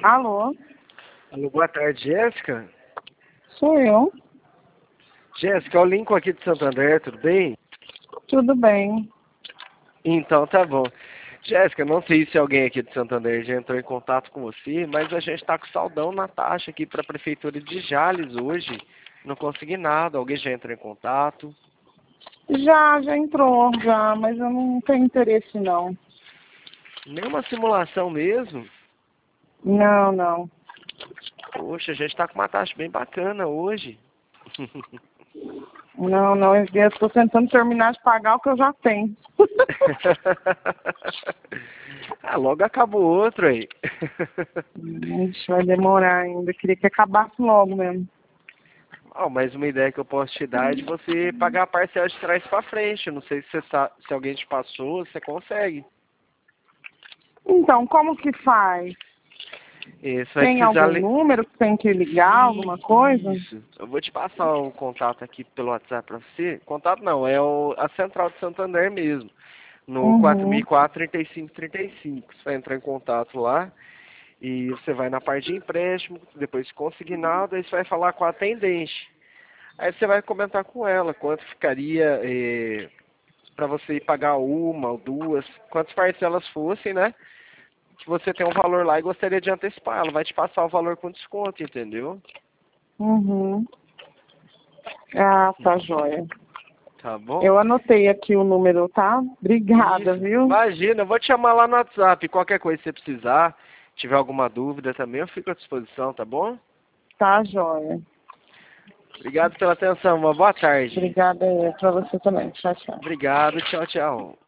Alô? Alô, boa tarde, Jéssica. Sou eu. Jéssica, é o Lincoln aqui de Santander, tudo bem? Tudo bem. Então, tá bom. Jéssica, não sei se alguém aqui de Santander já entrou em contato com você, mas a gente tá com saldão na taxa aqui para a Prefeitura de Jales hoje. Não consegui nada, alguém já entrou em contato? Já entrou, já, mas eu não tenho interesse, não. Nenhuma simulação mesmo? Não. Poxa, a gente tá com uma taxa bem bacana hoje. Não, eu estou tentando terminar de pagar o que eu já tenho. Ah, logo acabou outro aí. Ixi, vai demorar ainda. Queria que acabasse logo mesmo. Ah, mas uma ideia que eu posso te dar é de você pagar a parcela de trás para frente. Eu não sei se você se alguém te passou, você consegue. Então, como que faz? Você vai Tem precisar. algum número que tem que ligar, alguma coisa? Isso. Eu vou te passar o contato aqui pelo WhatsApp para você. Contato não, é a Central de Santander mesmo. No Uhum. 4004-3535. Você vai entrar em contato lá e você vai na parte de empréstimo, depois consignado, aí você vai falar com a atendente. Aí você vai comentar com ela quanto ficaria para você ir pagar uma ou duas, quantas parcelas fossem, né? Que você tem um valor lá e gostaria de antecipar. Ela vai te passar o valor com desconto, entendeu? Uhum. Ah, tá joia. Tá bom? Eu anotei aqui o número, tá? Obrigada, Isso. viu? Imagina, eu vou te chamar lá no WhatsApp. Qualquer coisa que você precisar, tiver alguma dúvida também, eu fico à disposição, tá bom? Tá joia. Obrigado pela atenção. Uma boa tarde. Obrigada aí pra você também. Tchau. Obrigado. Tchau, tchau.